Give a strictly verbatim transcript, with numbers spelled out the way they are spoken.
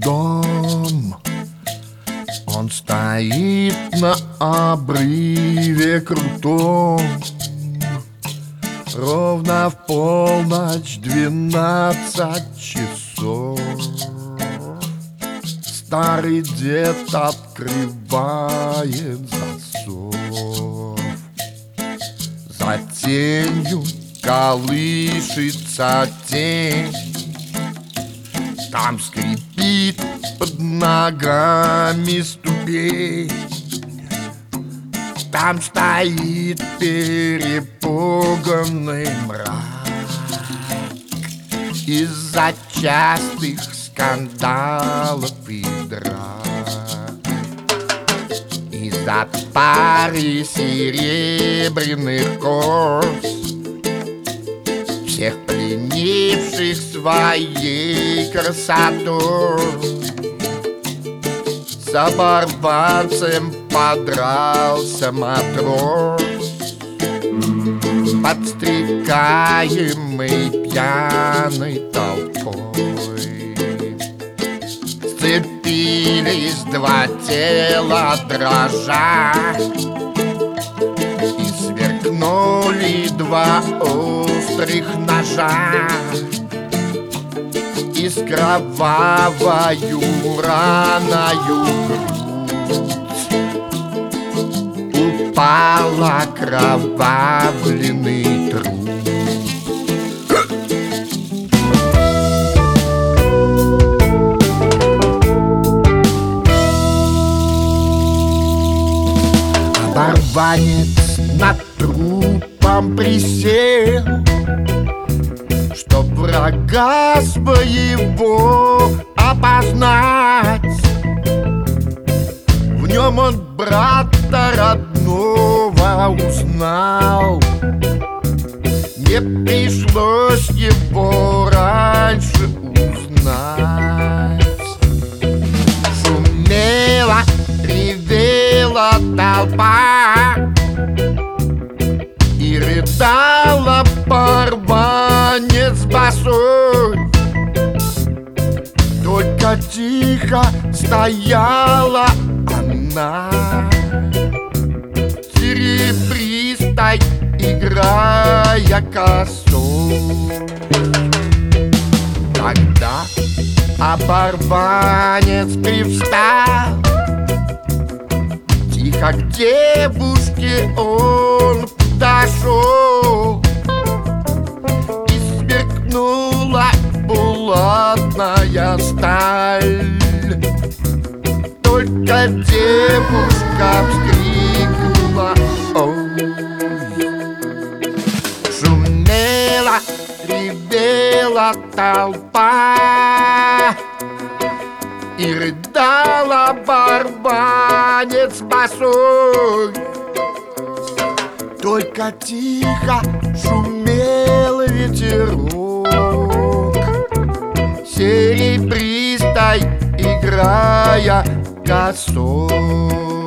дом. Он стоит на обрыве крутом. Ровно в полночь двенадцать часов. Старый дед открывает засов. За тенью колышется тень. Там скрипит под ногами ступень. Там стоит перепуганный мрак из-за частых скандалов и драк, из-за пары серебряных кос, всех пленивших своей красотой. С оборванцем подрался матрос, подстрекаемый пьяной толпой. Сцепились два тела дрожа, и сверкнули два острых ножа. И с кровавою раною грудь упал окровавленный труп. Оборванец над трупом присел, чтоб врага своего опознать. В нем он брата родного узнал. Не пришлось его раньше узнать. Шумела, ревела толпа и рыдала порванец босой. Только тихо стояла она, серебристой играя косой. Тогда оборванец привстал, тихо к девушке он подошел, и сверкнула булатная сталь. Только девушка вскрикнула: ой! Шумела, ревела толпа и рыдала оборванец босой. Только тихо шумел ветерок, серебристой играя косой.